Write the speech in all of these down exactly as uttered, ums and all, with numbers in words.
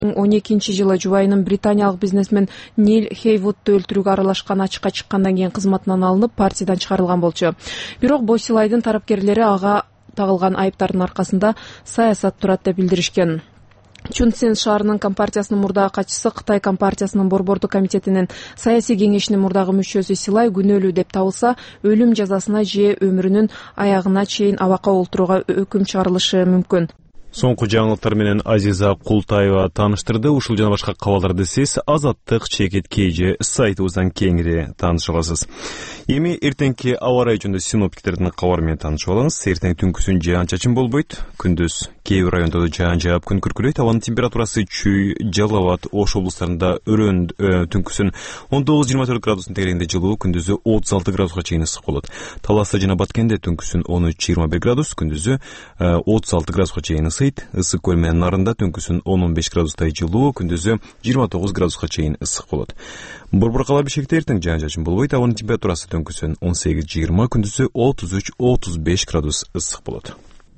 он экинчи жылы жубайынын британиялык бизнесмен Нил Хейвудду өлтүрүүгө аралашкан ачыкка чыккандан кийин кызматынан алынып партиядан чыгарылган болчу. Бирок Босилайдын тарапкерлери ага тагылган айыптардын аркасында саясат турат деп билдиришкен. Чунцин шаарынын компартиясынын мурдагы катчысы Кытай компартиясынын борбордук комитетинин саясий кеңешинин мурдагы мүчөсү Силай күнөөлүү деп табылса, өлүм жазасына же өмүрүнүн аягына чейин абакка олтурууга өкүм чыгарылышы мүмкүн. Соңку жаңылыктар менен Азиза Култаева тааныштырды. Ушул жана башка кабарларды сиз Азаттык чекит кейжи сайтыбыздан кеңири таанышып аласыз. Эми эртеңки аба ырайы жөнүндө синоптиктердин кабары менен таанышып алыңыз. Эртең түнкүсүн жаан-чачын болбойт. Күндүз кээ бир райондордо жаан жаап күн күркүрөйт. Абанын температурасы Чүй, Жалал Абад, Ош облустарында өрөн түнкүсүн он тогуз жыйырма төрт градус тегерегинде жылуу, күндүзү отуз алты градуска чейин ысык болот. Таласта жана Баткенде түнкүсүн он үч жыйырма бир градус, күндүзү отуз алты градуска чейин ысыйт. Ысык көл менен Нарында түнкүсүн он он беш градустай жылуу, күндүзү жыйырма тогуз градуска чейин ысык болот. Борборкала бишекте эртең жаан-чачын болбойт. Абанын температурасы түнкүсүн он сегиз жыйырма, күндүзү отуз үч отуз беш градус ысык болот.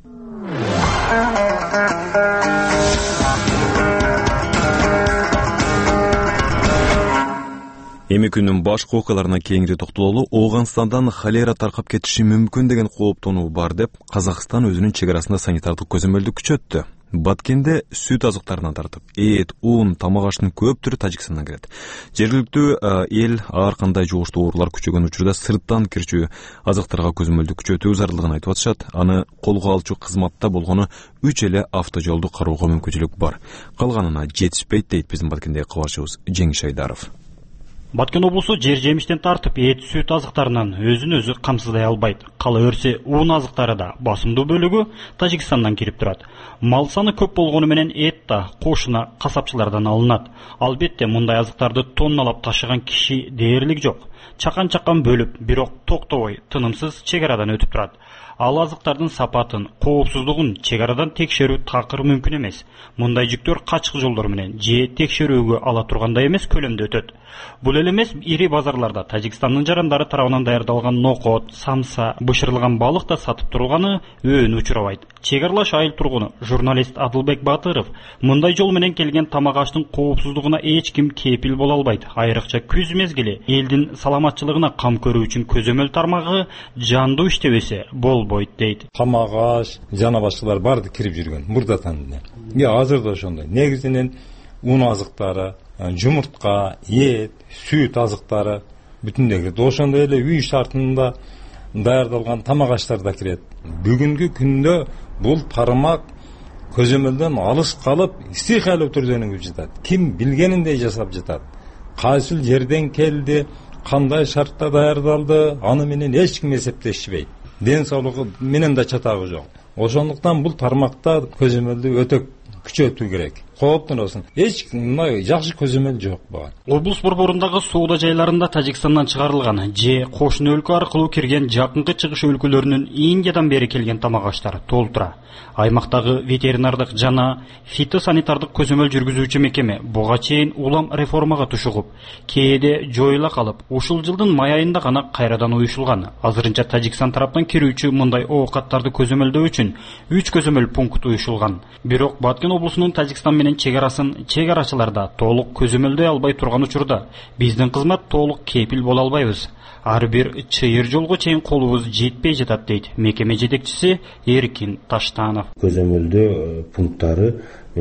Эми күндүн башкы окуяларына кеңири токтололу. Ооганстандан холера таркап кетиши мүмкүн деген кооптонуу бар деп Казакстан өзүнүн чек арасында санитардык көзөмөлдү күчөттү. Баткенде сүт азыктарынан тартып, эт, ун, тамак аштын көп түрү Тажикстандан келет. Жергиликтүү эл ар кандай жугуштуу оорулар күчөгөн учурда сырттан кирчү азыктарга көзөмөлдү күчөтүү зарылдыгын айтып атышат. Аны колго алчу кызматта болгону үч эле автожолду кароого мүмкүнчүлүк бар. Калганына жетишпейт дейт биздин Баткендеги кабарчыбыз Жеңиш Айдаров. Баткен облусу жер жемиштен тартып эт, сүт азыктарынан өзүн өзү камсыздай албайт. Кала өрсе ун азыктары да басымдуу бөлүгү Тажикстандан кирип турат. Мал саны көп болгону менен эт да кошуна касапчылардан алынат. Албетте мындай азыктарды тонналап ташыган киши дээрлик жок. Чакан-чакан бөлүп, бирок токтобой, тынымсыз чек арадан өтүп турат. Ал азыктардын сапатын, коопсуздугун чек арадан текшерүү такыр мүмкүн эмес. Мындай жүктөр качкы жолдор менен же текшерүүгө ала тургандай эмес көлөмдө өтөт. Бул эле эмес, ири базарларда Тажикстандын жарандары тарабынан даярдалган нокот, самса, бышырылган балык да сатып турулганы өөнү учурабайт. Чек аралаш айыл тургуну журналист Адылбек Батыров мындай жол менен келген тамак аштын коопсуздугуна эч ким кепил боло албайт. Айрыкча күз мезгили элдин саламатчылыгына кам көрүү үчүн көзөмөл тармагы жандуу иштебесе болбойт дейт. Тамак аш жана башкалар барды кирип жүргөн мурдатан. Же азыр да ошондой. Негизинен ун азыктары, жумуртка, эт, сүт азыктары бүтүндөй кирет. Ошондой эле үй шартында даярдалган тамак аштар да кирет. Бүгүнкү күндө бул тармак көзөмөлдөн алыс калып, истихалуу түрдө өнүгүп жатат. Ким билгениндей жасап жатат. Кайсыл жерден келди, кандай шартта даярдалды, аны менен эч ким эсептешпейт. Ден соолугу менен да чатагы жок. Ошондуктан бул тармакта көзөмөлдү өтө күчөтүү керек. Кооптоносун. Эч мындай жакшы көзөмөл жок буга. Облус борборундагы соода жайларында Тажикстандан чыгарылган же кошуна өлкө аркылуу кирген жакынкы чыгыш өлкөлөрүнүн Индиядан бери келген тамак аштары толтура. Аймактагы ветеринардык жана фитосанитардык көзөмөл жүргүзүүчү мекеме буга чейин улам реформага тушугуп, кээде жоюла калып, ушул жылдын май айында гана кайрадан уюшулган. Азырынча Тажикстан тараптан кирүүчү мындай оокаттарды көзөмөлдөө үчүн үч көзөмөл пункт уюшулган. Бирок Баткен облусунун Тажикстан менен чек арасын чек арачыларда толук көзөмөлдөй албай турган учурда биздин кызмат толук кепил боло албайбыз. Ар бир чыйыр жолго чейин колубуз жетпей жатат дейт мекеме жетекчиси Эркин Таштанов. Көзөмөлдөө пункттары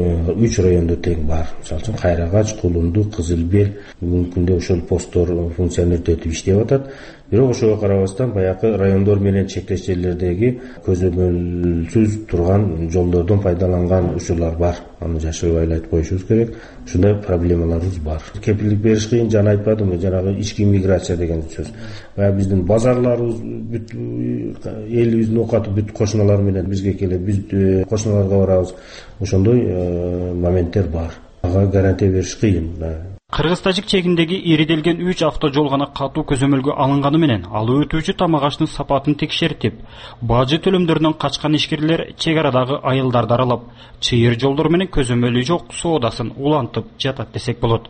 үч райондо тең бар. Мисалы үчүн Кайрагач, Кулунду, Кызылбел бүгүнкү күндө ошол посттор функционердүү өтүп иштеп атат. Бирок ошого карабастан баягы райондор менен чектеш жерлердеги көзөмөлсүз турган жолдордон пайдаланган учурлар бар. Аны жашыруп айлайтып коюшубуз керек. Ушундай проблемаларыбыз бар. Кепилдик бериш кыйын, жана айтпадымбы, жанагы ички миграция деген сөз. Баягы биздин базарларыбыз бүт элибиздин оокаты бүт кошуналар менен бизге келет, биз кошуналарга барабыз. Ошондой моменттер бар. Ага гарантия бериш кыйын. Кыргыз-Тажик чегиндеги ириделген үч автожол гана катуу көзөмөлгө алынганы менен ал өтүүчү тамак аштын сапатын текшертип, бажы төлөмдөрүнөн качкан ишкерлер чек арадагы айылдарды аралап, чыйыр жолдор менен көзөмөлү жок соодасын улантып жатат десек болот.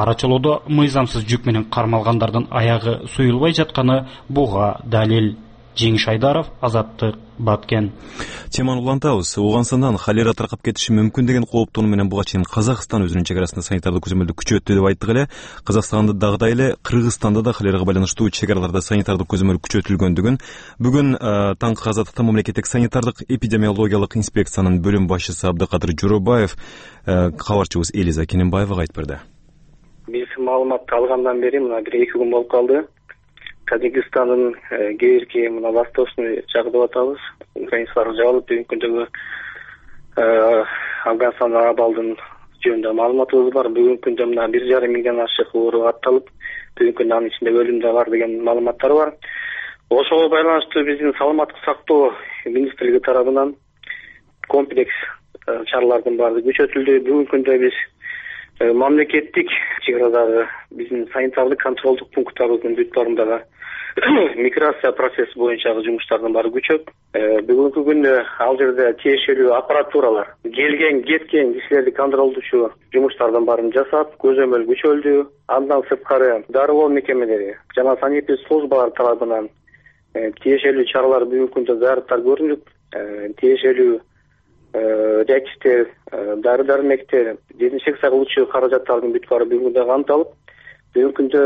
Арачолоодо мыйзамсыз жүк менен кармалгандардын аягы суюлбай жатканы буга далил. Жеңиш Айдаров, Азаттык, Баткен. Теманы улантабыз. Ауғанстандан холера таркап кетиши мүмкүн деген кооптону менен буга чейин Казакстан өзүнүн чек арасында санитардык көзөмөлдү күчөттү деп айттык эле. Казакстанда дагыдай эле Кыргызстанда да холерага байланыштуу чек араларда санитардык көзөмөл күчөтүлгөндүгүн бүгүн таңкы Азаттыкта мамлекеттик санитардык эпидемиологиялык инспекциянын бөлүм башчысы Абдыкадыр Журубаев кабарчыбыз Элиза Кененбаевага айтып берди. Биз маалыматты алгандан бери мына бир эки күн болуп калды. Тажикстандын кээ бирки мына восточный жагы деп атабыз. Границалары жабылып, бүгүнкү күндөгү Афганстандагы абалдын жөнүндө маалыматыбыз бар. Бүгүнкү күндө мына бир жарым миңден ашык оору атталып, бүгүнкү күндө анын ичинде өлүм да бар деген маалыматтар бар. Ошого байланыштуу биздин саламаттык сактоо министрлиги тарабынан комплекс чаралардын баары күчөтүлдү. Бүгүнкү күндө биз мамлекеттик чек арадагы биздин санитардык контролдук пункттарыбыздын бүт баарындагы миграция процесси боюнчагы жумуштардын баары күчөп, бүгүнкү күндө ал жерде тиешелүү аппаратуралар келген кеткен кишилерди контролдучу жумуштардын баарын жасап, көзөмөл күчөлдү. Андан сырткары дарылоо мекемелери жана санитардык службалар тарабынан тиешелүү чаралар бүгүнкү күндө зарядтар көрүлүп, тиешелүү реактивдер, дары дармектер, дезинфекция кылуучу каражаттардын бүт баары бүгүн күндө камтылып, бүгүнкү күндө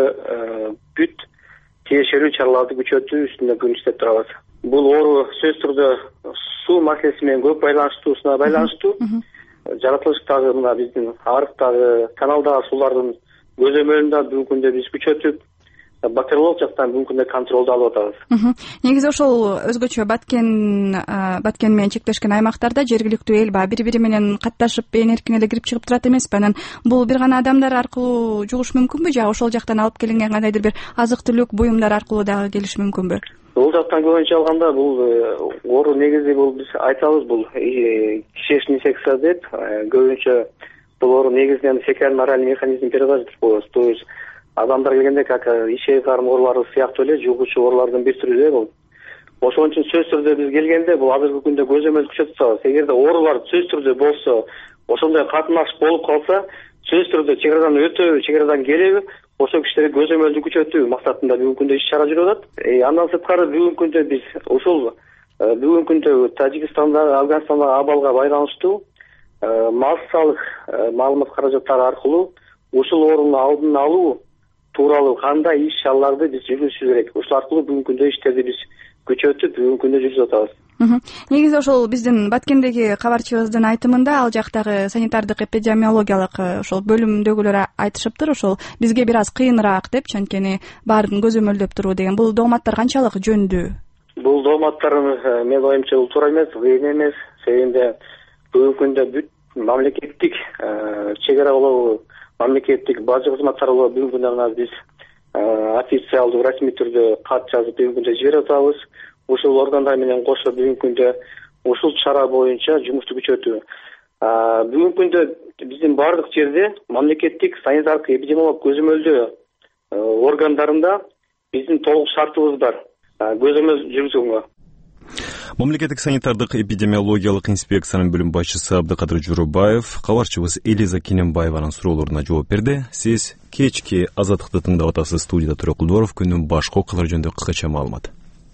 бүт тиешелүү чараларды күчөтүү үстүндө бүгүн иштеп турабыз. Бул оору сөзсүз түрдө суу маселеси менен көп байланыштуусуна байланыштуу. Жаратылыштагы мына биздин арыктагы, каналдагы суулардын көзөмөлүн да бүгүнкү күндө биз күчөтүп, бактериологиялык жактан бүгүнкү күндө контролду алып атабыз. Негизи ошол өзгөчө Баткен Баткен менен чектешкен аймактарда жергиликтүү эл ба бири-бири менен катташып ээн эркин эле кирип чыгып турат эмеспи? Анан бул бир гана адамдар аркылуу жугуш мүмкүнбү же ошол жактан алып келинген кандайдыр бир азык түлүк буюмдар аркылуу дагы келиш мүмкүнбү? Бул жактан көбүнчө алганда бул оору негизи бул биз айтабыз бул кишечный инфекция деп, көбүнчө бул оору негизинен фекально-оральный механизм передачи деп коебуз. То есть адамдар келгенде как ишек карын оорулары сыяктуу эле жугуучу оорулардын бир түрү эле бул. Ошон үчүн сөзсүз түрдө биз келгенде бул азыркы күндө көзөмөл күчөтүп атабыз. Эгерде оорулар сөзсүз түрдө болсо, ошондой катнаш болуп калса, сөзсүз түрдө чек арадан өтөбү, чек арадан келеби, ошол кишилерге көзөмөлдү күчөтүү максатында бүгүнкү күндө иш-чара жүрүп атат. Андан сырткары бүгүнкү күндө биз ушул бүгүнкү күндө Тажикстандагы, Афганстандагы абалга байланыштуу массалык маалымат каражаттары аркылуу ушул оорунун алдын алуу тууралуу кандай иш-чараларды биз жүргүзүш керек. Ошол аркылуу бүгүнкү күндө иштерди биз күчөтүп, бүгүнкү күндө жүргүзүп атабыз. Негизи ошол биздин Баткендеги кабарчыбыздын айтымында ал жактагы санитардык эпидемиологиялык ошол бөлүмдөгүлөр айтышыптыр, ошол бизге бир аз кыйыныраак деп, чөнткени баарын көзөмөлдөп туруу деген. Бул дооматтар канчалык жөндүү? Бул дооматтар менин оюмча бул туура эмес, кыйын эмес. Себеби бүгүнкү күндө бүт мамлекеттик чек ара болобу, мамлекеттик бажы кызматтары болобу бүгүнкү күндө биз официалдуу расмий түрдө кат жазып бүгүнкү күндө жиберип атабыз. Ушул органдар менен кошо бүгүнкү күндө ушул чара боюнча жумушту күчөтүү. Бүгүнкү күндө биздин бардык жерде мамлекеттик санитардык эпидемиологиялык көзөмөлдөө органдарында биздин толук шартыбыз бар көзөмөл жүргүзгөнгө. Мамлекеттик санитардык эпидемиологиялык инспекциянын бөлүм башчысы Абдыкадыр Журубаев кабарчыбыз Элиза Кененбаеванын суроолоруна жооп берди. Сиз кечки Азаттыкты тыңдап атасыз. Студияда Төрө Кулдоров. Күндүн башка окуялары жөнүндө кыскача маалымат.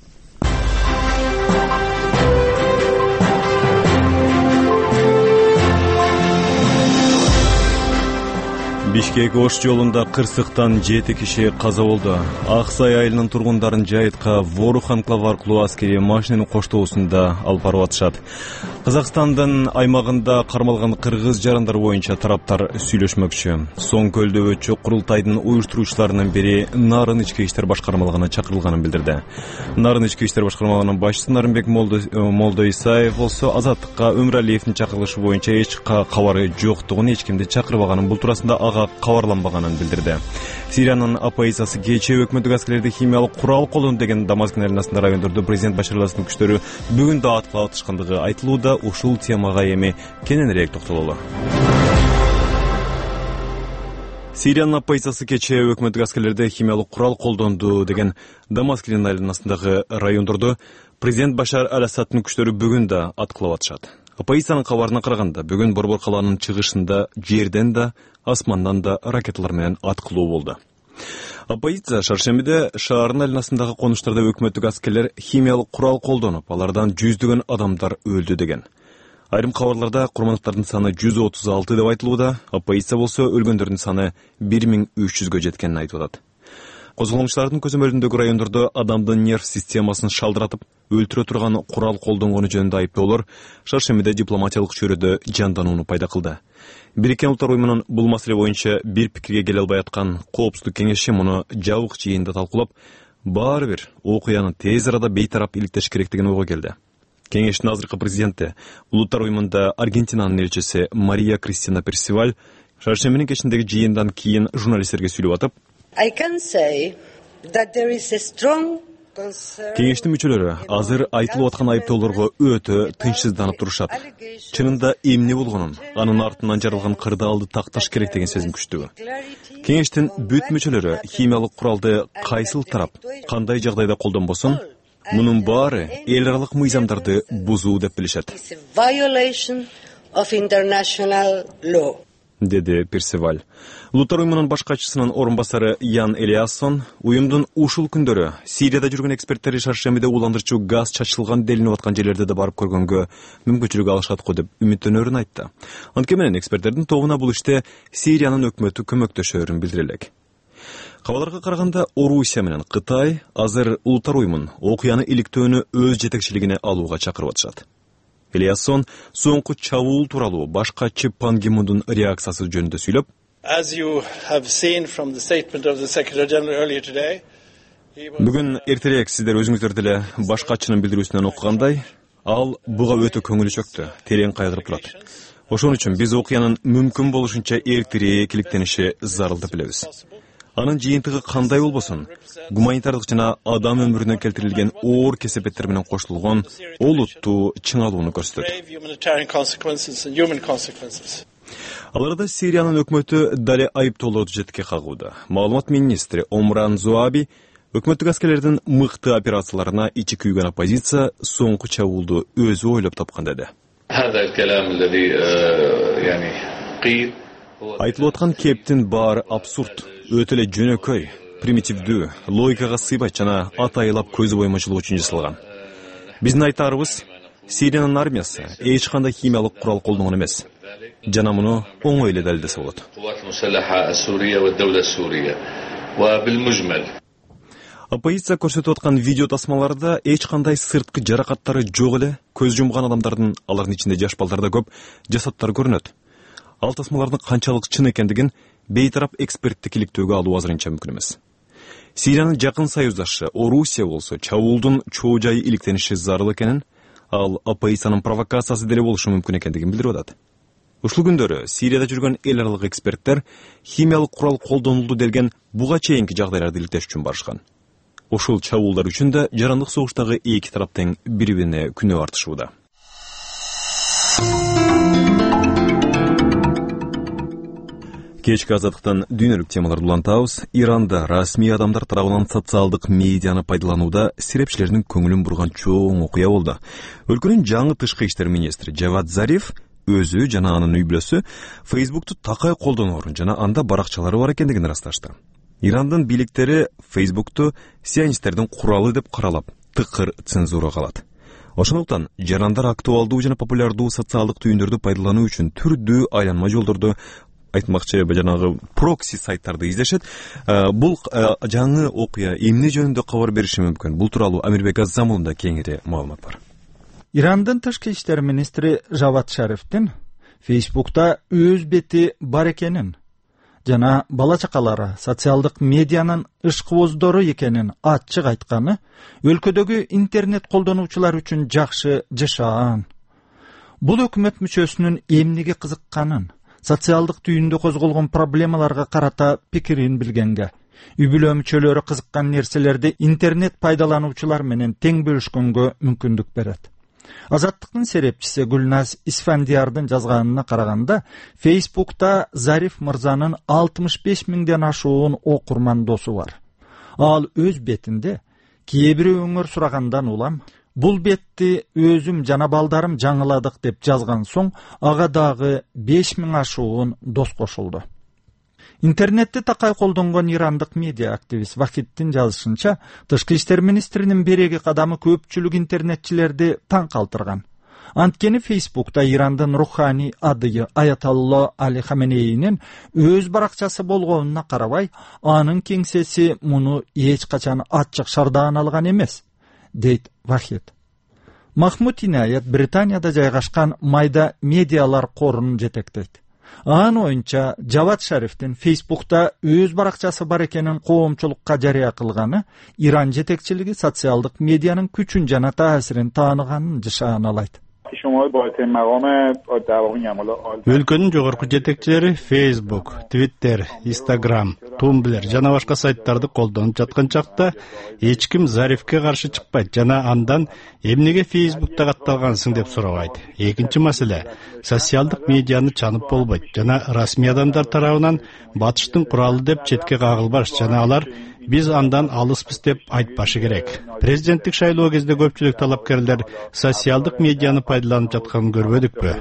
Бишкек-Ош жолунда кырсыктан жети киши каза болду. Ак Сай айылынын тургундарын жайытка Ворух анклавы аркылуу аскерий машинанын коштоосунда алып барып атышат. Казакстандын аймагында кармалган кыргыз жарандар боюнча тараптар сүйлөшмөкчү. Соң көлдөөчү курултайдын уюштуруучуларынын бири Нарын ички иштер башкармалыгына чакырылганын билдирди. Нарын ички иштер башкармалыгынын башчысы Нарынбек Молдо Исаев болсо Азаттыкка Өмүралиевдин чакырылышы боюнча эч кабары жоктугун, эч кимди чакырбаганын, бул туурасында ага кабарланбаганын билдирди. Сириянын оппозициясы кечээ өкмөттүк аскерлерди химиялык курал колдонду деген Дамаскин аренасында райондордо президент Башар ал-Асаддын күчтөрү бүгүн да аткылап атышкандыгы айтылууда. Ушул темага эми кененирээк токтололу. Сириянын оппозициясы кечээ өкмөттүк аскерлерди химиялык курал колдонду деген Дамаскин аренасындагы райондордо президент Башар ал-Асаддын күчтөрү бүгүн да аткылап атышат. Оппозициянын кабарына караганда, бүгүн Борбор калаанын чыгышында жерден да, асмандан да ракеталар менен аткылуу болду. Оппозиция шаршембиде шаардын айланасындагы конуштарда өкмөттүк аскерлер химиялык курал колдонуп, алардан жүздөгөн адамдар өлдү деген. Айрым кабарларда курмандыктардын саны жүз отуз алты деп айтылууда, оппозиция болсо өлгөндөрдүн саны бир миң үч жүзгө жеткенин айтып атат. Козголгончулардын көзөмөлүндөгү райондордо адамдын нерв системасын шалдыратып, өлтүрө турган курал колдонгону жөнүндө айыптоолор шаршембиде дипломатиялык чөйрөдө жанданууну пайда кылды. Бириккен Улуттар уюмунун бул маселе боюнча бир пикирге келе албай аткан Коопсуздук кеңеши муну жабык жыйында талкуулап, баары бир окуяны тез арада бейтарап иликтеш керектигин ойго келди. Кеңештин азыркы президенти, Улуттар уюмунда Аргентинанын элчиси Мария Кристина Персиваль шаршембинин кечиндеги жыйындан кийин журналисттерге сүйлөп атып, кеңештин мүчөлөрү азыр айтылып аткан айыптоолорго өтө тынчсызданып турушат. Чынында эмне болгонун, анын артынан жарылган кырдаалды такташ керек деген сезим күчтүү. Кеңештин бүт мүчөлөрү химиялык куралды кайсыл тарап, кандай жагдайда колдонбосун, мунун баары эл аралык мыйзамдарды бузуу деп билишет, деди Персиваль. Улуттар уюмунун баш катчысынын орун басары Ян Элиассон уюмдун ушул күндөрү Сирияда жүргөн эксперттери шаршембиде уландырчу газ чачылган делинип аткан жерлерде да барып көргөнгө мүмкүнчүлүк алышат го деп үмүттөнөрүн айтты. Анткени менен эксперттердин тобуна бул иште Сириянын өкмөтү көмөктөшөрүн билдире элек. Кабарларга караганда Орусия менен Кытай азыр Улуттар уюмун окуяны иликтөөнү өз жетекчилигине алууга чакырып атышат. Элиассон соңку чабуул тууралуу баш катчы Пан Ги Мундун реакциясы жөнүндө сүйлөп, бүгүн эртерээк сиздер өзүңүздөр деле баш катчынын билдирүүсүнөн окугандай, ал буга өтө көңүлү чөктү, терең кайгырып турат. Ошон үчүн биз окуянын мүмкүн болушунча эртерээк иликтениши зарыл деп билебиз. Анын жыйынтыгы кандай болбосун, гуманитардык жана адам өмүрүнө келтирилген оор кесепеттер менен кошулгон олуттуу чыңалууну көрсөтөт. Аларда Сириянын өкмөтү дале айыптоолорду жетке кагууда. Маалымат министри Омран Зуаби өкмөттүк аскерлердин мыкты операцияларына ичи күйгөн оппозиция соңку чабуулду өзү ойлоп тапкан деди. Айтылып аткан кептин баары абсурд, өтө эле жөнөкөй, примитивдүү, логикага сыйбайт жана атайылап көзү боймочулук үчүн жасалган. Биздин айтаарыбыз, Сириянын армиясы эч кандай химиялык курал колдонгон эмес. Жана муну оңой эле далилдесе болот. Оппозиция көрсөтүп аткан видео тасмаларда эч кандай сырткы жаракаттары жок эле, көз жумган адамдардын, алардын ичинде жаш балдар да көп, жасаттары көрүнөт. Ал тасмалардын канчалык чын экендигин бейтарап эксперттик иликтөөгө алуу азырынча мүмкүн эмес. Сириянын жакын союздашы Орусия болсо чабуулдун чоо жайы иликтениши зарыл экенин, ал оппозициянын провокациясы деле болушу мүмкүн экендигин билдирип атат. Ушул күндөрү Сирияда жүргөн эл аралык эксперттер химиялык курал колдонулду делген буга чейинки жагдайларды иликтеш үчүн барышкан. Ушул чабуулдар үчүн да жарандык согуштагы эки тараптын бири-бирине күнөө артышууда. Кечки азаттыктан дүйнөлүк темаларды улантабыз. Иранда расмий адамдар тарабынан социалдык медианы пайдаланууда серепчилердин көңүлүн бурган чоң окуя болду. Өлкөнүн жаңы тышкы иштер министри Жавад Зариф өзү жана анын үй бүлөсү Фейсбукту такай колдоноорун жана анда баракчалары бар экендигин ырасташты. Ирандын бийликтери Фейсбукту сионисттердин куралы деп каралап, тыкыр цензурага алат. Ошондуктан жарандар актуалдуу жана популярдуу социалдык түйүндөрдү пайдалануу үчүн түрдүү айланма жолдорду, айтмакчы жанагы прокси сайттарды издешет. Бул жаңы окуя эмне жөнүндө кабар бериши мүмкүн? Бул тууралуу Амирбек Аззамулунда кеңири маалымат бар. Ирандын тышкы иштер министри Жавад Шарифтин Фейсбукта өз бети бар экенин жана бала чакалары социалдык медианын ышкыбоздору экенин ачык айтканы өлкөдөгү интернет колдонуучулар үчүн жакшы жашаан. Бул өкмөт мүчөсүнүн эмнеге кызыкканын, социалдык түйүндө козголгон проблемаларга карата пикирин билгенге, үй бүлө мүчөлөрү кызыккан нерселерди интернет пайдалануучулар менен тең бөлүшкөнгө мүмкүндүк берет. Азаттыктын серепчиси Гүлназ Исфандиярдын жазганына караганда, Фейсбукта Зариф мырзанын алтымыш беш миңден ашуун окурман досу бар. Ал өз бетинде кээ бири өңөр сурагандан улам бул бетти өзүм жана балдарым жаңыладык деп жазган соң ага дагы беш миң ашуун дос кошулду. Интернетти такай колдонгон ирандык медиа активист Вахиддин жазышынча, тышкы иштер министринин береги кадамы көпчүлүк интернетчилерди таң калтырган. Анткени Фейсбукта Ирандын руханий адыйы Аятолло Али Хаменейинин өз баракчасы болгонуна карабай, анын кеңсеси муну эч качан ачык шардаан алган эмес, дейт Вахид. Махмуд Инаят Британияда жайгашкан майда медиалар корунун жетектейт. Анын оюнча Жават Шарифтин Фейсбукта өз баракчасы бар экенин коомчулукка жарыя кылганы Иран жетекчилиги социалдык медианын күчүн жана таасирин тааныганын жашаналайт. Өлкөнүн жогорку жетекчилери Facebook, Twitter, Instagram, Tumblr жана башка сайттарды колдонуп жаткан чакта эч ким Зарифке каршы чыкпайт жана андан эмнеге Facebook'та катталгансың деп сурабайт. Экинчи маселе, социалдык медианы чанып болбойт жана расмий адамдар тарабынан батыштын куралы деп четке кагылбаш жана алар биз андан алыспыз деп айтпашы керек. Президенттик шайлоо кезде көпчүлүк талапкерлер социалдык медианы пайдаланып жатканын көрбөдүкпү?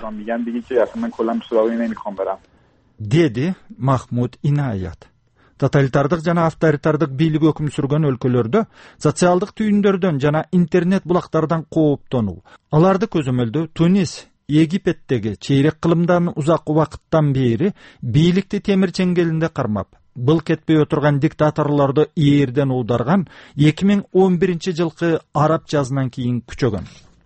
Деди Махмуд Инаят. Тоталитардык жана авторитардык бийлик өкүм сүргөн өлкөлөрдө социалдык түйүндөрдөн жана интернет булактардан кооптонуу, аларды көзөмөлдөө Тунис, Египеттеги чейрек кылымдан узак убакыттан бери бийликти темир чеңгелинде кармап, был кетпей отурган диктаторлорду ээрден ударган эки миң он биринчи жылкы араб жазынан кийин күчөгөн.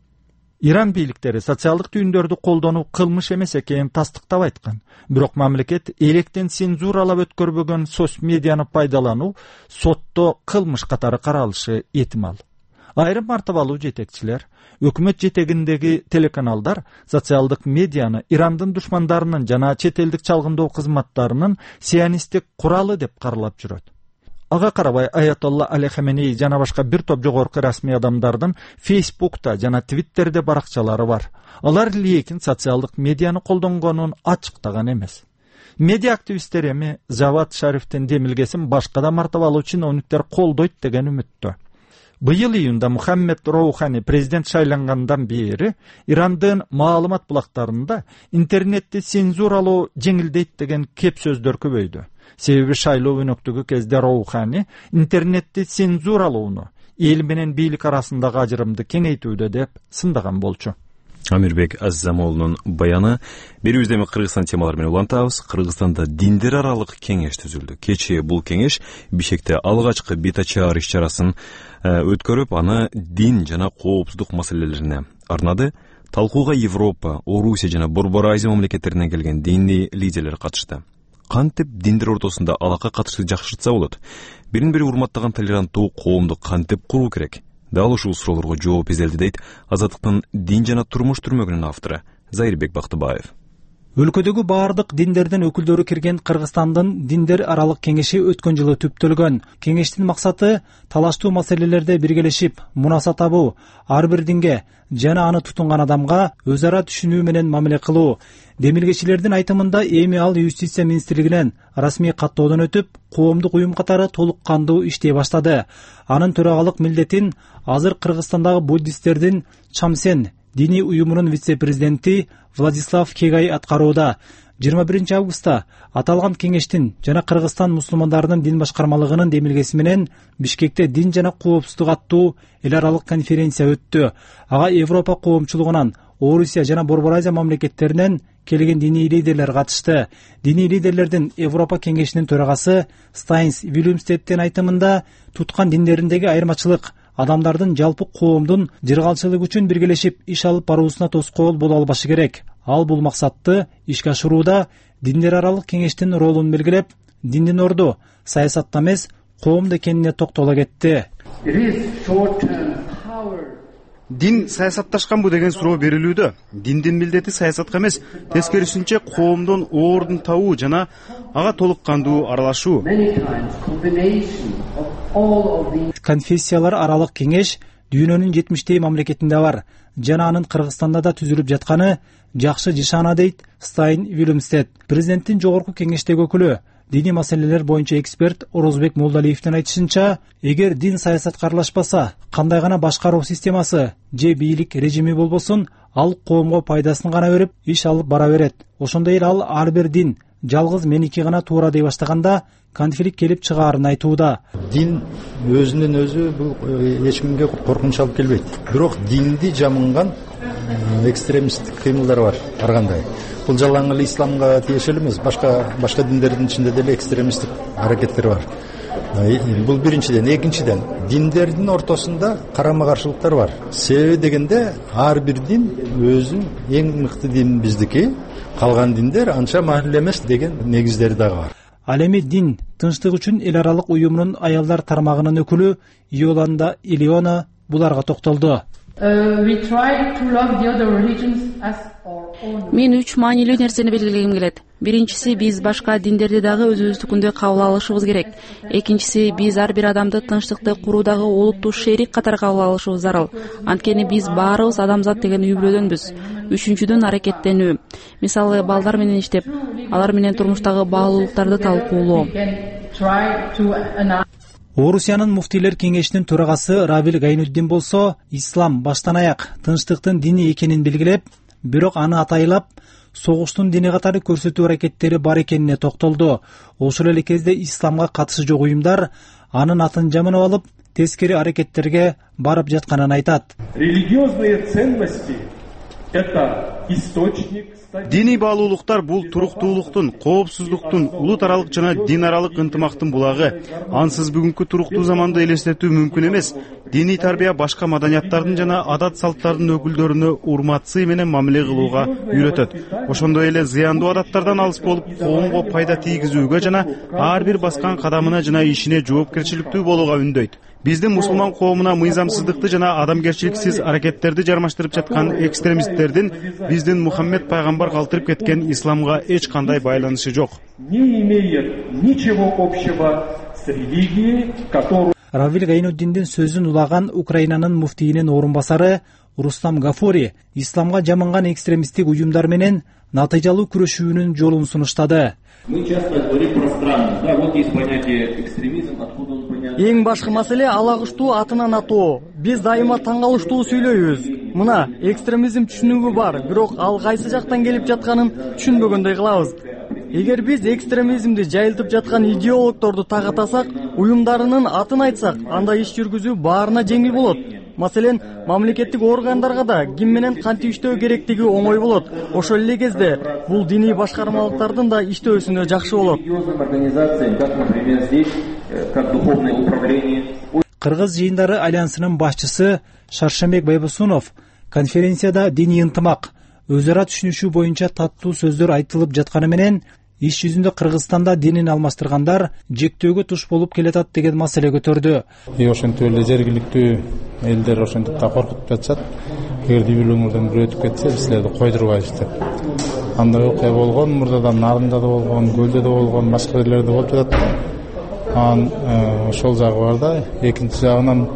Иран бийликтери социалдык түйүндөрдү колдонуу кылмыш эмес экенин тастыктап айткан. Бирок мамлекет электен цензуралап өткөрбөгөн соц медианы пайдалануу сотто кылмыш катары каралышы этимал. Айрым мартабалуу жетекчилер, өкмөт жетегиндеги телеканалдар социалдык медианы Ирандын душмандарынын жана чет элдик чалгындоо кызматтарынын сионисттик куралы деп каралап жүрөт. Ага карабай Аятолла Али Хаменей жана башка бир топ жогорку расмий адамдардын Фейсбукта жана Твиттерде баракчалары бар. Алар лекин социалдык медианы колдонгонун ачыктаган эмес. Медиа активисттер эми Жават Шарифтин демилгесин башка да мартабалуу чиновниктер колдойт деген үмүттө. Быйыл июнда Мухаммед Роухани президент шайлангандан бери Ирандын маалымат булактарында интернетти цензуралоо жеңилдейт деген кеп сөздөр көбөйдү. Себеби шайлоо өнөктүгү кезде Роухани интернетти цензуралоону эл менен бийлик арасындагы ажырымды кеңейтүүдө деп сындаган болчу. Амирбек Аззамолунун баяны. Берүүбүздө эми Кыргызстан темалары менен улантабыз. Кыргызстанда диндер аралык кеңеш түзүлдү. Кечээ бул кеңеш Бишкекте алгачкы бетачар иш-чарасын өткөрүп, аны дин жана коопсуздук маселелерине арнады. Талкууга Европа, Орусия жана Борбор Азия мамлекеттеринен келген диний лидерлер катышты. Кантип диндер ортосунда алака катышты жакшыртса болот? Бирин-бири урматтаган толеранттуу коомду кантип куруу керек? Дал ушул суроолорго жооп изделди дейт Азаттыктын дин жана турмуш түрмөгүнүн автору Зайырбек Бактыбаев. Өлкөдөгү баардык диндердин өкүлдөрү кирген Кыргызстандын диндер аралык кеңеши өткөн жылы түптөлгөн. Кеңештин максаты талаштуу маселелерде биргелешип, мунаса табуу, ар бир динге жана аны тутунган адамга өз ара түшүнүү менен мамиле кылуу. Демилгечилердин айтымында эми ал юстиция министрлигинен расмий каттоодон өтүп, коомдук уюм катары толук кандуу иштей баштады. Анын төрагалык милдетин азыр Кыргызстандагы буддисттердин Чамсен диний уюмунун вице-президенти Владислав Кегай аткарууда. жыйырма биринчи августта аталган кеңештин жана Кыргызстан мусулмандарынын дин башкармалыгынын демилгеси менен Бишкекте дин жана коопсуздук аттуу эл аралык конференция өттү. Ага Европа коомчулугунан, Орусия жана Борбор Азия мамлекеттеринен келген диний лидерлер катышты. Диний лидерлердин Европа кеңешинин төрагасы Стайнс Вильямстедтин айтымында туткан диндериндеги айырмачылык адамдардын жалпы коомдун жыргалчылыгы үчүн биргелешип иш алып баруусуна тоскоол боло албашы керек. Ал бул максатты ишке ашырууда диндер аралык кеңештин ролун белгилеп, диндин орду саясатта эмес, коомдо экенине токтоло кетти. Дин саясатташканбы деген суроо берилүүдө. Диндин милдети саясатка эмес, тескерисинче коомдун ордун табуу жана ага толук кандуу аралашуу. Конфессиялар аралык кеңеш дүйнөнүн жетимиштей мамлекетинде бар жана анын Кыргызстанда да түзүлүп жатканы жакшы жишана дейт Стайн Вильямстед. Президенттин жогорку кеңештеги өкүлү, диний маселелер боюнча эксперт Орозбек Молдалиевдин айтышынча, эгер дин саясатка аралашпаса, кандай гана башкаруу системасы же бийлик режими болбосун, ал коомго пайдасын гана берип, иш алып бара берет. Ошондой эле ал ар бир дин жалгыз меники гана туура дей баштаганда конфликт келип чыгаарын айтууда. Дин өзүнөн өзү бул эч кимге коркунуч алып келбейт. Бирок динди жамынган экстремисттик кыймылдар бар ар кандай. Бул жалаң эле исламга тиешелүү эмес, башка башка диндердин ичинде деле экстремисттик аракеттер бар. Бул биринчиден. Экинчиден, диндердин ортосунда карама каршылыктар бар. Себеби дегенде ар бир дин өзүнүн эң мыкты дин биздики, калган диндер анча маанилүү эмес деген негиздери дагы бар. Ал эми дин тынчтык үчүн эл аралык уюмунун аялдар тармагынын өкүлү Йоланда Илиона буларга токтолду. Мен үч маанилүү нерсени белгилегим келет. Биринчиси, биз башка диндерди дагы өзүбүздүкүндөй кабыл алышыбыз керек. Экинчиси, биз ар бир адамды тынчтыкты куруудагы олуттуу шерик катары кабыл алышыбыз зарыл. Анткени биз баарыбыз адамзат деген үй бүлөдөнбүз. Үчүнчүдөн, аракеттенүү. Мисалы, балдар менен иштеп, алар менен турмуштагы баалуулуктарды талкуулоо. Орусиянын муфтийлер кеңешинин төрагасы Равил Гайнуддин болсо, ислам баштан аяк тынчтыктын дини экенин белгилеп, бирок аны атайлап согуштун дини катары көрсөтүү аракеттери бар экенине токтолду. Ошол эле кезде исламга катышы жок уюмдар анын атын жаманап алып, тескери аракеттерге барып жатканын айтат. Религиозные ценности — это источник. Диний баалуулуктар бул туруктуулуктун, коопсуздуктун, улут аралык жана дин аралык ынтымактын булагы. Ансыз бүгүнкү туруктуу заманды элестетүү мүмкүн эмес. Диний тарбия башка маданияттардын жана адат салттардын өкүлдөрүнө урмат-сый менен мамиле кылууга үйрөтөт. Ошондой эле зыяндуу адаттардан алыс болуп, коомго пайда тийгизүүгө жана ар бир баскан кадамына жана ишине жоопкерчиликтүү болууга үндөйт. Биздин мусулман коомуна мыйзамсыздыкты жана адамгерчиликсиз аракеттерди жармаштырып жаткан экстремисттердин биздин Мухаммед пайгамбар калтырып кеткен исламга эч кандай байланышы жок. Не имеет ничего общего с религией, которую... Равил Гайнуддиндин сөзүн улаган Украинанын муфтийинин орун басары Рустам Гафури исламга жаманган экстремисттик уюмдар менен натыйжалуу күрөшүүнүн жолун сунуштады. Мы часто говорим про странность. Да, вот есть понятие экстремизм, откуда он понятен. Эң башкы маселе алагыштуу атынан атоо. Биз дайыма таң калыштуу сүйлөйбүз. Мына экстремизм түшүнүгү бар, бирок ал кайсы жактан келип жатканын түшүнбөгөндөй кылабыз. Эгер биз экстремизмди жайылтып жаткан идеологторду тагатасак, уюмдарынын атын айтсак, анда иш жүргүзүү баарына жеңил болот. Маселен, мамлекеттик органдарга да ким менен кантип иштөө керектиги оңой болот. Ошол эле кезде бул диний башкармалыктардын да иштөөсүнө жакшы болот. Кыргыз жыйындары альянсынын башчысы Шаршембек Байбосунов конференцияда диний ынтымак, өз ара түшүнүшүү боюнча таттуу сөздөр айтылып жатканы менен иш жүзүндө Кыргызстанда динин алмаштыргандар жектөөгө туш болуп келатат деген маселе көтөрдү. Ошентип эле жергиликтүү элдер ошентипка коркутуп жатышат. Эгер дүй бүлөңөрдөн бирөө өтүп кетсе, силерди койдурбайбыз деп. Андай окуя болгон, мурдадан Нарында да болгон, Көлдө да болгон, башка жерлерде болуп жатат. Анан ошол жагы бар да, экинчи жагынан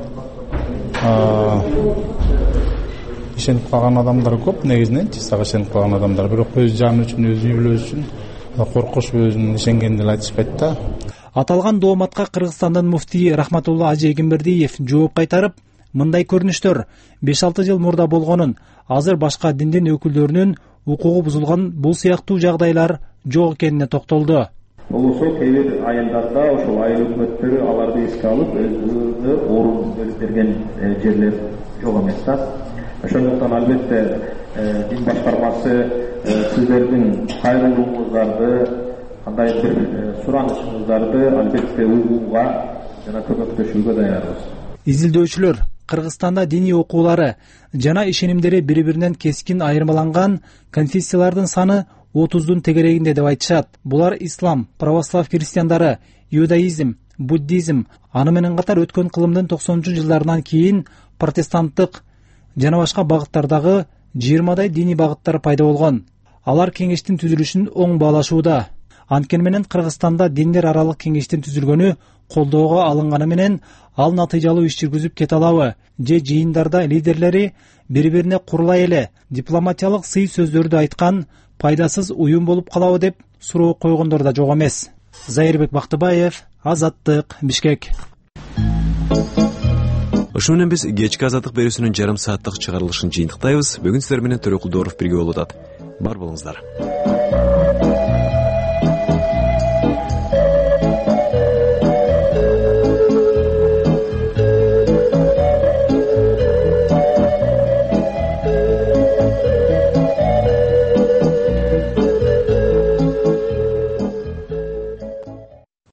ишенип калган адамдар көп, негизинен чистага ишенип калган адамдар, бирок өз жаны үчүн, өз үй бүлөсү үчүн коркуш өзүнүн ишенгенин эле айтышпайт да. Аталган дооматка Кыргызстандын муфтийи Рахматулла Ажи Эгембердиев жооп кайтарып, мындай көрүнүштөр беш алты жыл мурда болгонун, азыр башка диндин өкүлдөрүнүн укугу бузулган бул сыяктуу жагдайлар жок экенине токтолду. Болсо кээ бир айылдарда ошол айыл өкмөттөрү аларды эске алып, өзүнө орун берген жерлер жок эмес да. Ошондуктан албетте дин башкармасы сиздердин кайрылууңуздарды, кандай бир суранышыңыздарды албетте угууга жана көмөктөшүүгө даярбыз. Изилдөөчүлөр Кыргызстанда диний окуулары жана ишенимдери бири-биринен кескин айырмаланган конфессиялардын саны отуздун тегерегинде деп айтышат. Булар ислам, православ христиандары, иудаизм, буддизм, аны менен катар өткөн кылымдын токсонунчу жылдарынан кийин протестанттык жана башка багыттардагы жыйырмадай диний багыттар пайда болгон. Алар кеңештин түзүлүшүн оң баалашууда. Анткени менен Кыргызстанда диндер аралык кеңештин түзүлгөнү колдоого алынганы менен ал натыйжалуу иш жүргүзүп кете алабы же жыйындарда лидерлери бири-бирине курулай эле дипломатиялык сый сөздөрдү айткан пайдасыз уюм болуп калабы деп суроо койгондор да жок эмес. Зайырбек Бактыбаев, Азаттык, Бишкек. Ошо менен биз кечки азаттык берүүсүнүн жарым сааттык чыгарылышын жыйынтыктайбыз. Бүгүн сиздер менен Төрөкул Дооров бирге болуп атат. Бар болуңуздар.